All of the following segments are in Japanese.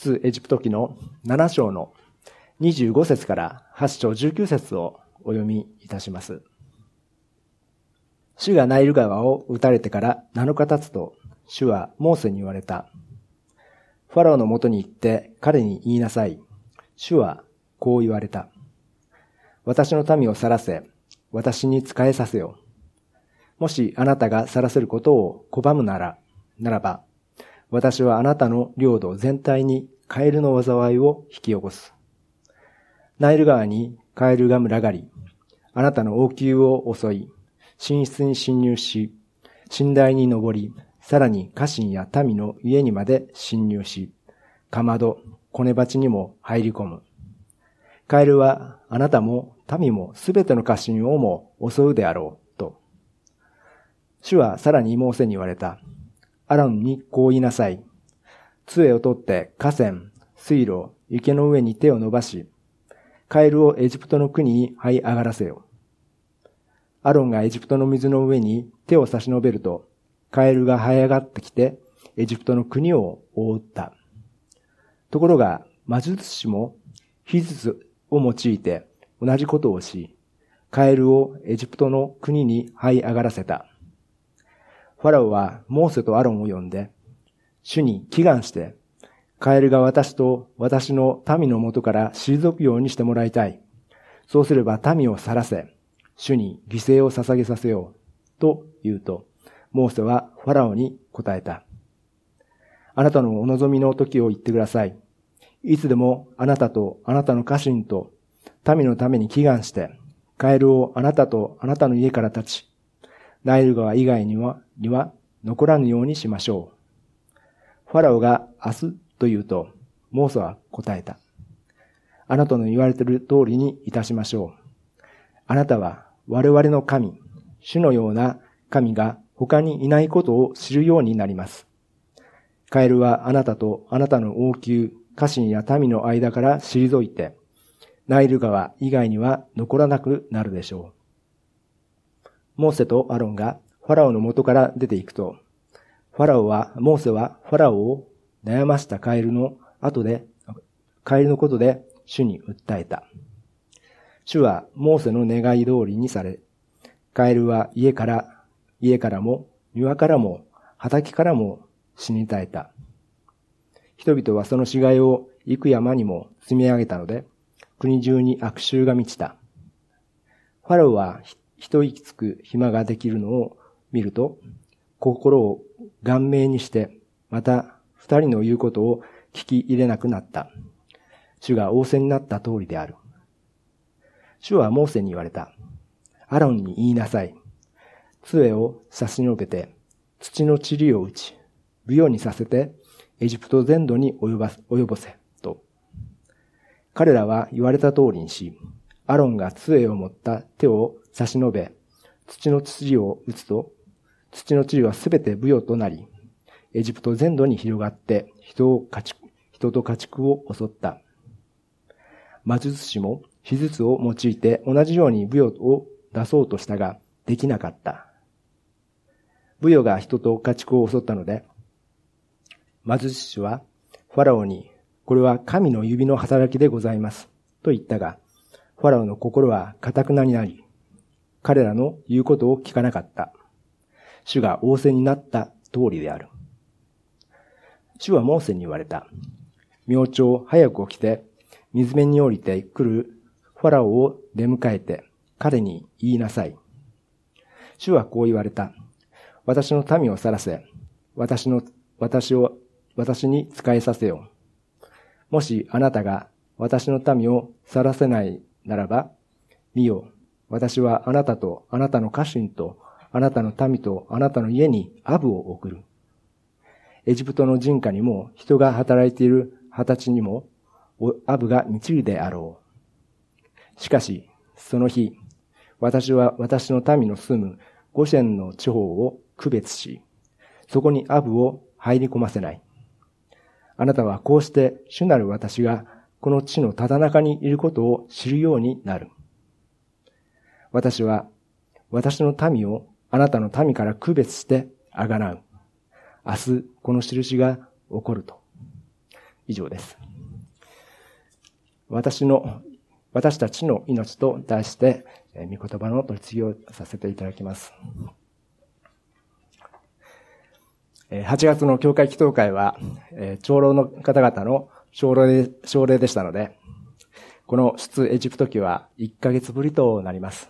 出エジプト記の7章の25節から8章19節をお読みいたします。主がナイル川を打たれてから7日経つと、主はモーセに言われた。ファラオのもとに行って彼に言いなさい。主はこう言われた。私の民を去らせ、私に仕えさせよ。もしあなたが去らせることを拒むならば、私はあなたの領土全体にカエルの災いを引き起こす。ナイル川にカエルが群がり、あなたの王宮を襲い、寝室に侵入し、寝台に登り、さらに家臣や民の家にまで侵入し、かまど、こね鉢にも入り込む。カエルはあなたも民もすべての家臣をも襲うであろう、と。主はさらにモーセに言われた。アロンにこう言いなさい。杖を取って河川、水路、池の上に手を伸ばし、カエルをエジプトの国に這い上がらせよ。アロンがエジプトの水の上に手を差し伸べると、カエルが這い上がってきて、エジプトの国を覆った。ところが、魔術師も秘術を用いて同じことをし、カエルをエジプトの国に這い上がらせた。ファラオはモーセとアロンを呼んで、主に祈願して、カエルが私と私の民のもとから退くようにしてもらいたい。そうすれば民を去らせ、主に犠牲を捧げさせよう。と言うと、モーセはファラオに答えた。あなたのお望みの時を言ってください。いつでもあなたとあなたの家臣と民のために祈願して、カエルをあなたとあなたの家から立ち、ナイル川以外には残らぬようにしましょう。ファラオが明日と言うと、モーセは答えた。あなたの言われている通りにいたしましょう。あなたは我々の神、主のような神が他にいないことを知るようになります。カエルはあなたとあなたの王宮、家臣や民の間から退いて、ナイル川以外には残らなくなるでしょう。モーセとアロンがファラオの元から出ていくと、モーセはファラオを悩ましたカエルのことで主に訴えた。主はモーセの願い通りにされ、カエルは家からも庭からも畑からも死に絶えた。人々はその死骸を幾山にも積み上げたので、国中に悪臭が満ちた。ファラオは一息つく暇ができるのを見ると、心を顔面にして、また二人の言うことを聞き入れなくなった。主が仰せになった通りである。主はモーセに言われた。アロンに言いなさい。杖を差し伸べて、土の塵を打ち、舞踊にさせて、エジプト全土に及ぼせ、と。彼らは言われた通りにし、アロンが杖を持った手を差し伸べ、土の塵を打つと、土の塵はすべて舞踊となり、エジプト全土に広がって人と家畜を襲った。魔術師も秘術を用いて同じように舞踊を出そうとしたが、できなかった。舞踊が人と家畜を襲ったので、魔術師はファラオに、これは神の指の働きでございます、と言ったが、ファラオの心は堅くなになり、彼らの言うことを聞かなかった。主が仰せになった通りである。主はモーセに言われた。明朝早く起きて、水辺に降りてくるファラオを出迎えて、彼に言いなさい。主はこう言われた。私の民を去らせ、私に仕えさせよ。もしあなたが私の民を去らせないならば、見よ、私はあなたとあなたの家臣とあなたの民とあなたの家にアブを送る。エジプトの人家にも人が働いている畑地にもアブが満ちるであろう。しかし、その日、私は私の民の住むゴシェンの地方を区別し、そこにアブを入り込ませない。あなたはこうして主なる私がこの地のただ中にいることを知るようになる。私は私の民をあなたの民から区別してあがなう。明日この印が起こると。 以上です。私たちの命と題して、御言葉の取り次ぎをさせていただきます。8月の教会祈祷会は、長老の方々の奨励でしたので、この出エジプト期は1ヶ月ぶりとなります。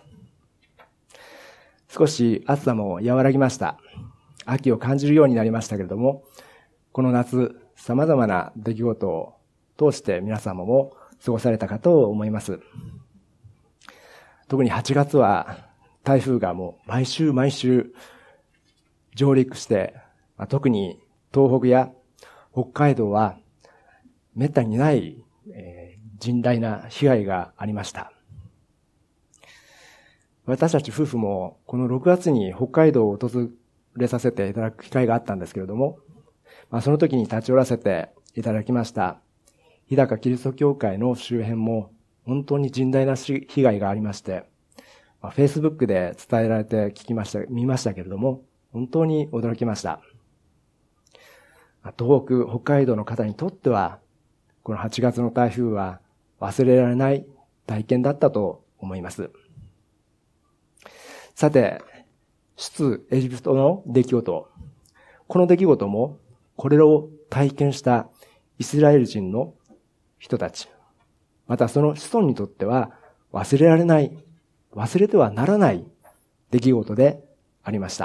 少し暑さも和らぎました。秋を感じるようになりましたけれども、この夏、様々な出来事を通して皆様も過ごされたかと思います。特に8月は台風がもう毎週上陸して、特に東北や北海道はめったにない、甚大な被害がありました。私たち夫婦もこの6月に北海道を訪れさせていただく機会があったんですけれども、その時に立ち寄らせていただきました日高キリスト教会の周辺も本当に甚大な被害がありまして、Facebook で伝えられて見ましたけれども、本当に驚きました。東北、北海道の方にとっては、この8月の台風は忘れられない体験だったと思います。さて、出エジプトの出来事。この出来事も、これを体験したイスラエル人の人たち、またその子孫にとっては忘れられない、忘れてはならない出来事でありました。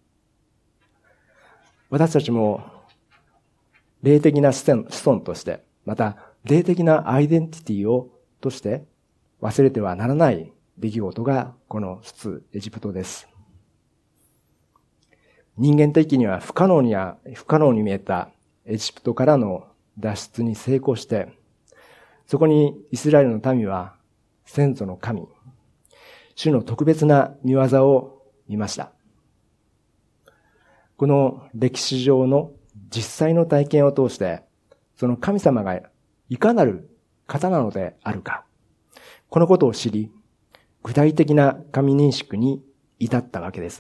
私たちも霊的な子孫として、また霊的なアイデンティティとして忘れてはならない出来事がこの出エジプトです。人間的には不可能に見えたエジプトからの脱出に成功して、そこにイスラエルの民は先祖の神、主の特別な御業を見ました。この歴史上の実際の体験を通して、その神様がいかなる方なのであるか、このことを知り、具体的な神認識に至ったわけです。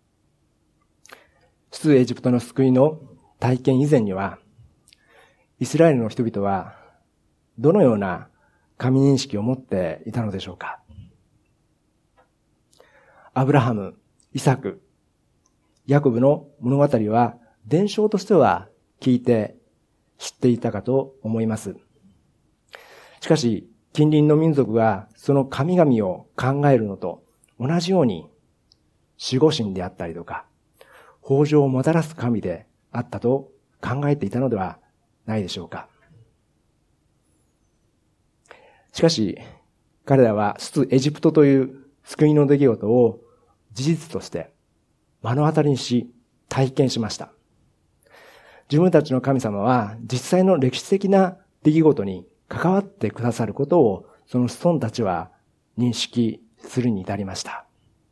出エジプトの救いの体験以前には、イスラエルの人々はどのような神認識を持っていたのでしょうか。アブラハム、イサク、ヤコブの物語は伝承としては聞いて知っていたかと思います。しかし、近隣の民族がその神々を考えるのと同じように守護神であったりとか、豊穣をもたらす神であったと考えていたのではないでしょうか。しかし、彼らは出エジプトという救いの出来事を事実として目の当たりにし体験しました。自分たちの神様は実際の歴史的な出来事に関わってくださることをその子孫たちは認識するに至りました。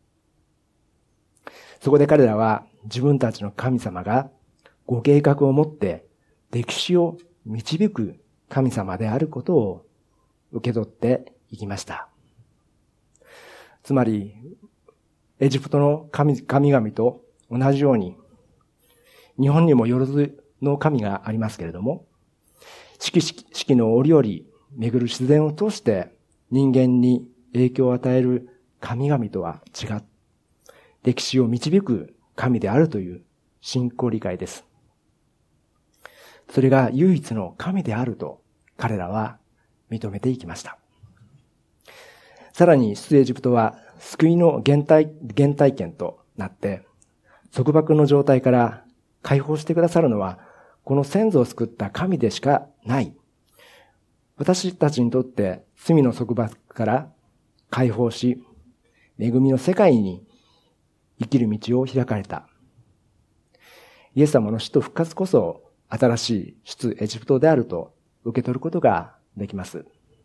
そこで彼らは自分たちの神様がご計画を持って歴史を導く神様であることを受け取っていきました。つまり、エジプトの神々と同じように、日本にもよろずの神がありますけれども、四季の折々巡る自然を通して人間に影響を与える神々とは違う、歴史を導く神であるという信仰理解です。それが唯一の神であると彼らは認めていきました。さらに出エジプトは救いの原体験となって、束縛の状態から解放してくださるのはこの先祖を救った神でしかない。私たちにとって罪の束縛から解放し、恵みの世界に生きる道を開かれた。イエス様の死と復活こそ新しい出エジプトであると受け取ることができます。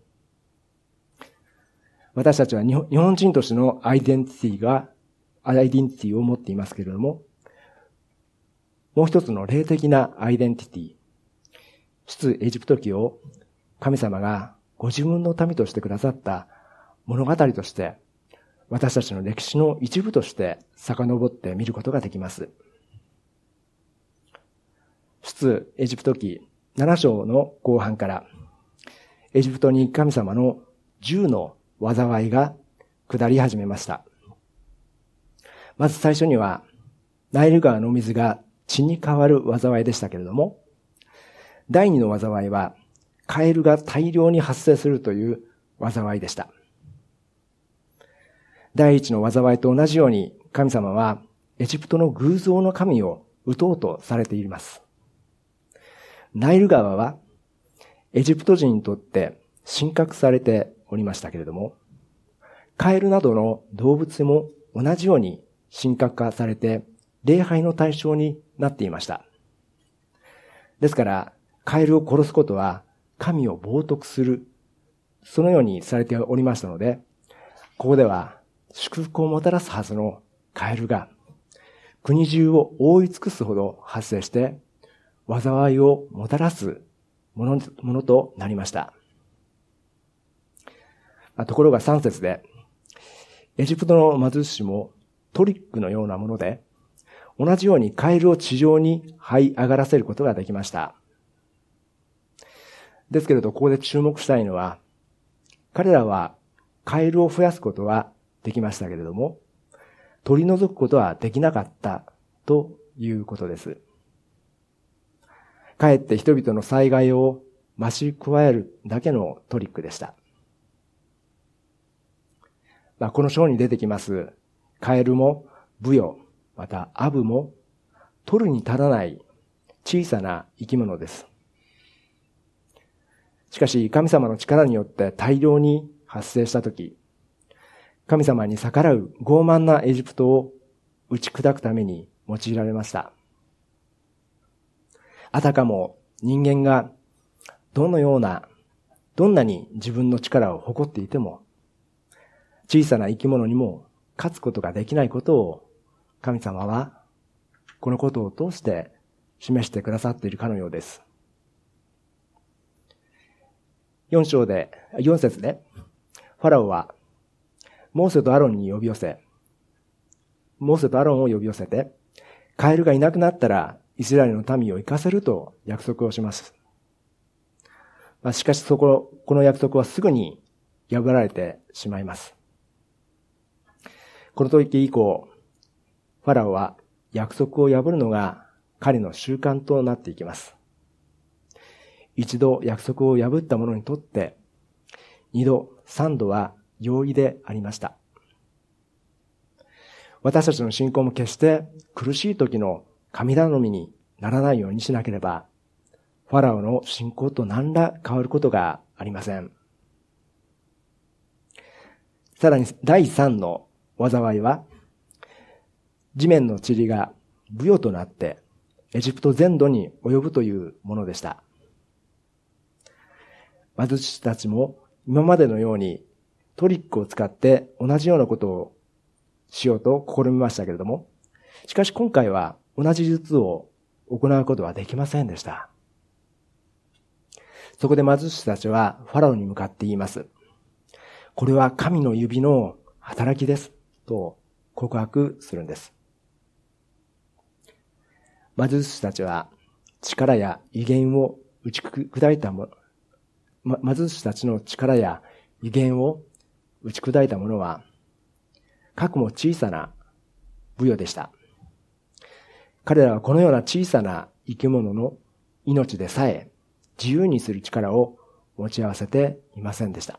私たちは日本人としてのアイデンティティを持っていますけれども、もう一つの霊的なアイデンティティ、出エジプト記を神様がご自分の民としてくださった物語として、私たちの歴史の一部として遡って見ることができます。出エジプト記 7章の後半から、エジプトに神様の10の災いが下り始めました。まず最初には、ナイル川の水が血に変わる災いでしたけれども、第2の災いは、カエルが大量に発生するという災いでした。第1の災いと同じように、神様はエジプトの偶像の神を撃とうとされています。ナイル川は、エジプト人にとって神格されておりましたけれども、カエルなどの動物も同じように神格化されて、礼拝の対象になっていました。ですから、カエルを殺すことは神を冒涜する、そのようにされておりましたので、ここでは祝福をもたらすはずのカエルが国中を覆い尽くすほど発生して、災いをもたらすものとなりました。ところが3節で、エジプトの貧ししもトリックのようなもので、同じようにカエルを地上に這い上がらせることができました。ですけれど、ここで注目したいのは、彼らはカエルを増やすことはできましたけれども、取り除くことはできなかったということです。かえって人々の災害を増し加えるだけのトリックでした。この章に出てきます、カエルもブヨ、またアブも取るに足らない小さな生き物です。しかし神様の力によって大量に発生したとき、神様に逆らう傲慢なエジプトを打ち砕くために用いられました。あたかも人間がどんなに自分の力を誇っていても、小さな生き物にも勝つことができないことを神様はこのことを通して示してくださっているかのようです。4節で、ファラオはモーセとアロンを呼び寄せて、カエルがいなくなったらイスラエルの民を生かせると約束をします。しかしこの約束はすぐに破られてしまいます。この時以降、ファラオは約束を破るのが彼の習慣となっていきます。一度約束を破った者にとって、二度、三度は容易でありました。私たちの信仰も決して苦しい時の神頼みにならないようにしなければ、ファラオの信仰と何ら変わることがありません。さらに第三の災いは、地面の塵がブヨとなってエジプト全土に及ぶというものでした。貧しい人たちも今までのようにトリックを使って同じようなことをしようと試みましたけれども、しかし今回は同じ術を行うことはできませんでした。そこで貧しい人たちはファラオに向かって言います。これは神の指の働きです。と告白するんです。貧しい人たちは力や威厳を打ち砕いたもの、貧しい人たちの力や威厳を打ち砕いたものは、かくも小さなブヨでした。彼らはこのような小さな生き物の命でさえ自由にする力を持ち合わせていませんでした。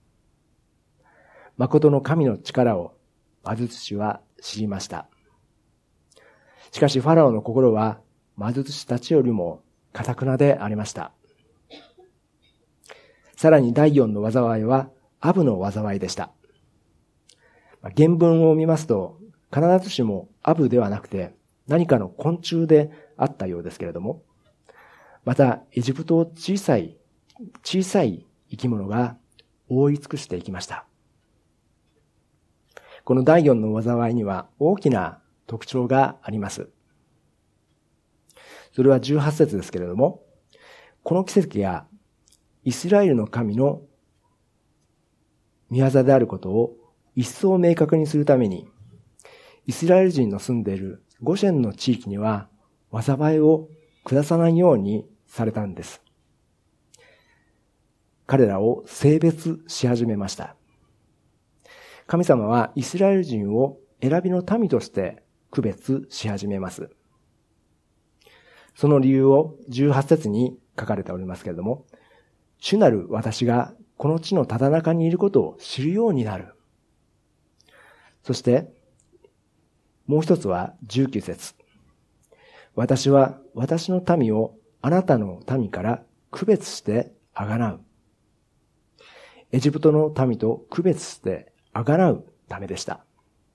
誠の神の力を貧ししは知りました。しかしファラオの心は貧ししたちよりも堅なでありました。さらに第4の災いはアブの災いでした。原文を見ますと必ずしもアブではなくて何かの昆虫であったようですけれども、またエジプトを小さい生き物が覆い尽くしていきました。この第4の災いには大きな特徴があります。それは18節ですけれども、この奇跡がイスラエルの神の御業であることを一層明確にするために、イスラエル人の住んでいるゴシェンの地域には災いを下さないようにされたんです。彼らを性別し始めました。神様はイスラエル人を選びの民として区別し始めます。その理由を18節に書かれておりますけれども、主なる私がこの地のただ中にいることを知るようになる。そして、もう一つは19節。私は私の民をあなたの民から区別してあがなう。エジプトの民と区別してあがなうためでした。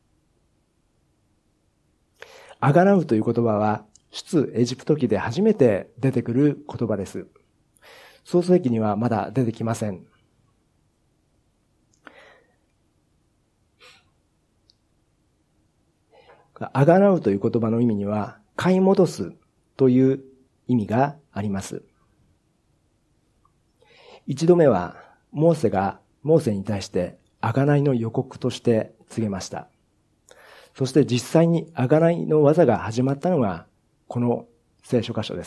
あがなうという言葉は、出エジプト記で初めて出てくる言葉です。創世記にはまだ出てきません。あがなうという言葉の意味には、買い戻すという意味があります。一度目は、モーセに対して贖いの予告として告げました。そして実際に贖いの技が始まったのが、この聖書箇所です。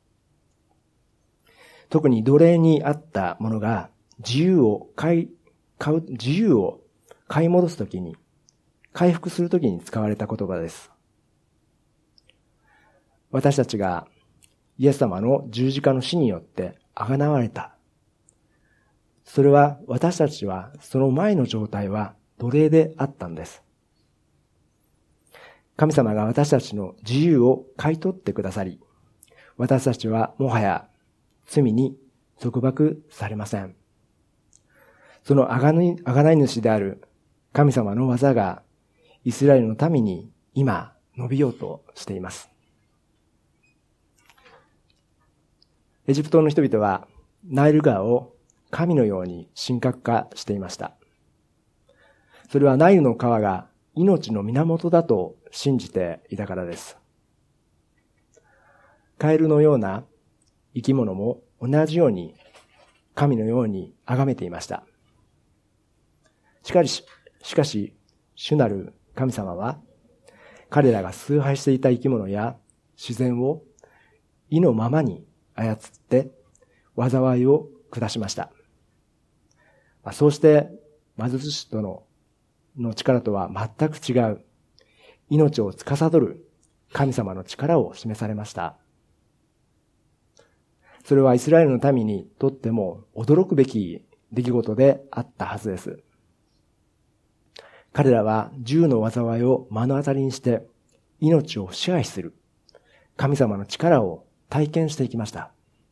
特に奴隷にあったものが自由を買い戻すときに、回復するときに使われた言葉です。私たちがイエス様の十字架の死によって贖われた。それは私たちはその前の状態は奴隷であったんです。神様が私たちの自由を買い取ってくださり、私たちはもはや罪に束縛されません。その贖い主である神様の技がイスラエルの民に今伸びようとしています。エジプトの人々はナイル川を神のように神格化していました。それはナイルの川が命の源だと信じていたからです。カエルのような生き物も同じように神のように崇めていました。しかし、主なる神様は彼らが崇拝していた生き物や自然を意のままに操って災いを下しました。そうして貧しい人の力とは全く違う命を司る神様の力を示されました。それはイスラエルの民にとっても驚くべき出来事であったはずです。彼らは10の災いを目の当たりにして命を支配する神様の力を体験していきました。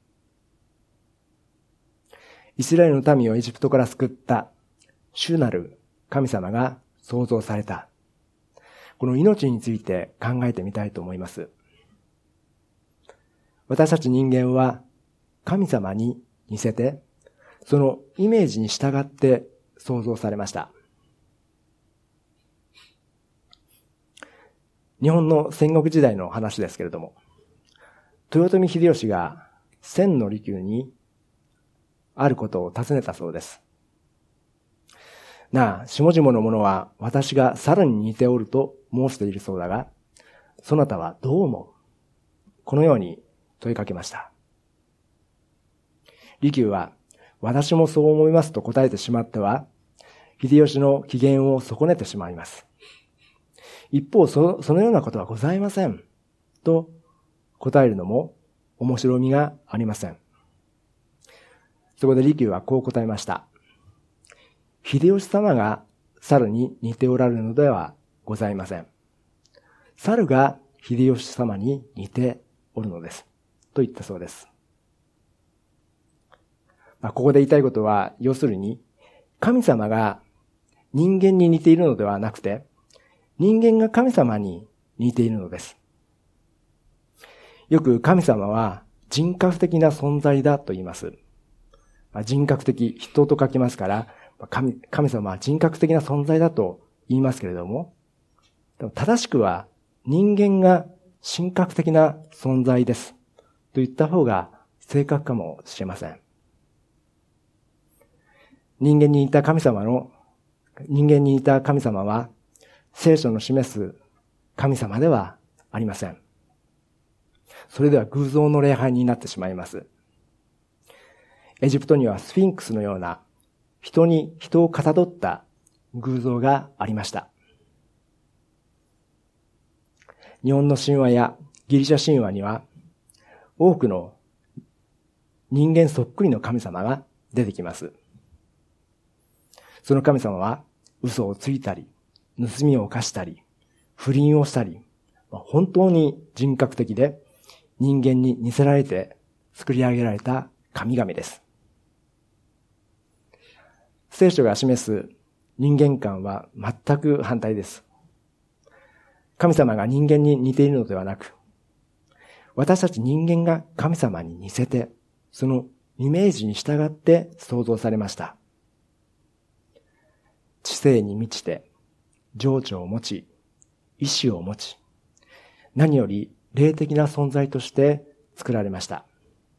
イスラエルの民をエジプトから救った主なる神様が創造された。この命について考えてみたいと思います。私たち人間は神様に似せて、そのイメージに従って創造されました。日本の戦国時代の話ですけれども、豊臣秀吉が千利休にあることを尋ねたそうです。なあ、下々の者は私がさらに似ておると申しているそうだが、そなたはどう思う？このように問いかけました。利休は、私もそう思いますと答えてしまっては、秀吉の機嫌を損ねてしまいます。一方、そのようなことはございません。と答えるのも面白みがありません。そこで利休はこう答えました。秀吉様が猿に似ておられるのではございません。猿が秀吉様に似ておるのです。と言ったそうです。ここで言いたいことは、要するに、神様が人間に似ているのではなくて、人間が神様に似ているのです。よく神様は人格的な存在だと言います。人格的、人と書きますから、神様は人格的な存在だと言いますけれども、正しくは人間が神格的な存在です。と言った方が正確かもしれません。人間に似た神様は聖書の示す神様ではありません。 それでは偶像の礼拝になってしまいます。エジプトにはスフィンクスのような人をかたどった偶像がありました。日本の神話やギリシャ神話には多くの人間そっくりの神様が出てきます。その神様は嘘をついたり、盗みを犯したり、不倫をしたり、本当に人格的で人間に似せられて作り上げられた神々です。聖書が示す人間観は全く反対です。神様が人間に似ているのではなく、私たち人間が神様に似せて、そのイメージに従って創造されました。知性に満ちて、情緒を持ち、意志を持ち、何より霊的な存在として作られました。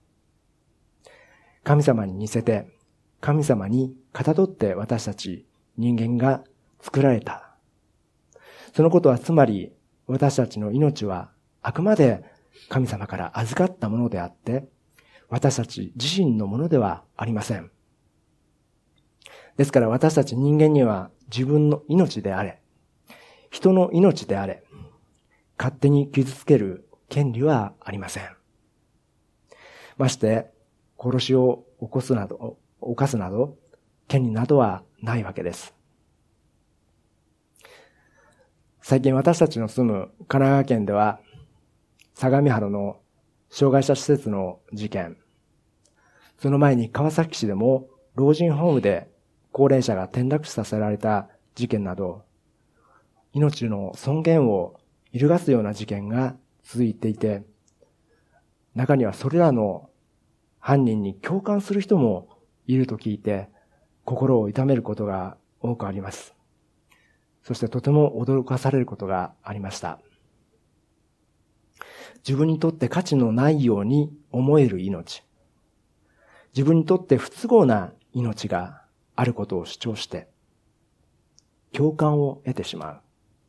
神様に似せて、神様にかたどって私たち人間が作られた。そのことはつまり私たちの命はあくまで神様から預かったものであって、私たち自身のものではありません。ですから私たち人間には自分の命であれ、人の命であれ、勝手に傷つける権利はありません。まして、殺しを犯すなど、権利などはないわけです。最近私たちの住む神奈川県では、相模原の障害者施設の事件、その前に川崎市でも老人ホームで高齢者が転落死させられた事件など、命の尊厳を揺るがすような事件が続いていて、中にはそれらの犯人に共感する人もいると聞いて、心を痛めることが多くあります。そしてとても驚かされることがありました。自分にとって価値のないように思える命、自分にとって不都合な命があることを主張して、共感を得てしまう。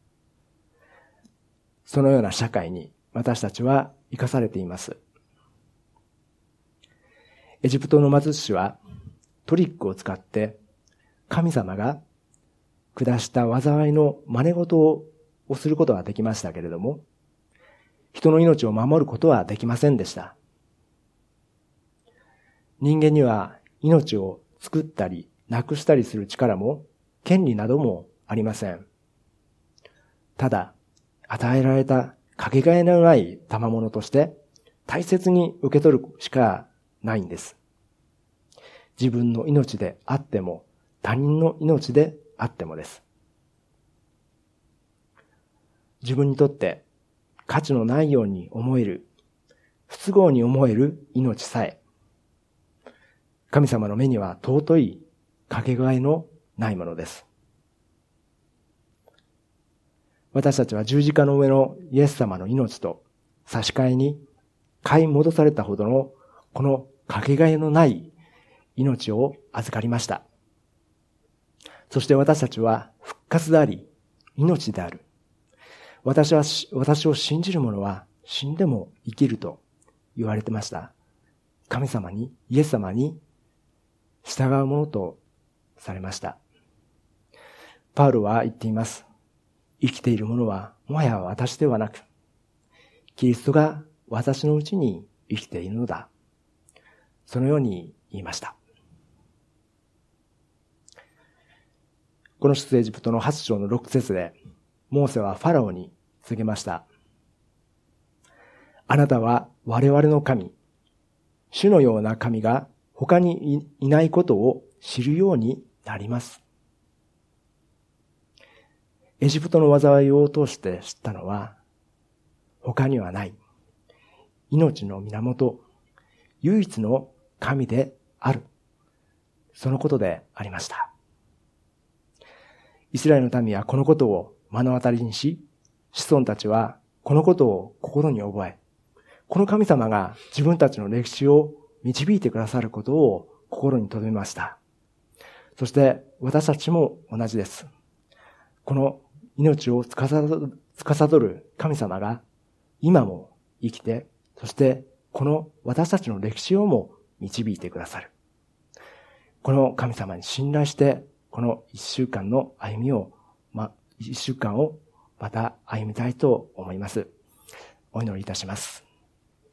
そのような社会に私たちは生かされています。エジプトの魔術師はトリックを使って神様が下した災いの真似事をすることはできましたけれども、人の命を守ることはできませんでした。人間には命を作ったりなくしたりする力も権利などもありません。ただ、与えられたかけがえのない賜物として大切に受け取るしかないんです。自分の命であっても他人の命であってもです。自分にとって価値のないように思える、不都合に思える命さえ、神様の目には尊いかけがえのないものです。私たちは十字架の上のイエス様の命と差し替えに買い戻されたほどのこのかけがえのない命を預かりました。そして私たちは復活であり、命である。私を信じる者は死んでも生きると言われてました。神様に、イエス様に従うものとされました。パウロは言っています。生きている者はもはや私ではなく、キリストが私のうちに生きているのだ。そのように言いました。この出エジプトの8章の6節で、モーセはファラオに告げました。あなたは我々の神、主のような神が他にいないことを知るようになります。エジプトの災いを通して知ったのは、他にはない、命の源、唯一の神である。そのことでありました。イスラエルの民はこのことを目の当たりにし、子孫たちはこのことを心に覚え、この神様が自分たちの歴史を導いてくださることを心に留めました。そして私たちも同じです。この命を司る神様が今も生きて、 そしてこの私たちの歴史をも導いてくださる。この神様に信頼して、この一週間の歩みを、一週間をまた歩みたいと思います。お祈りいたします。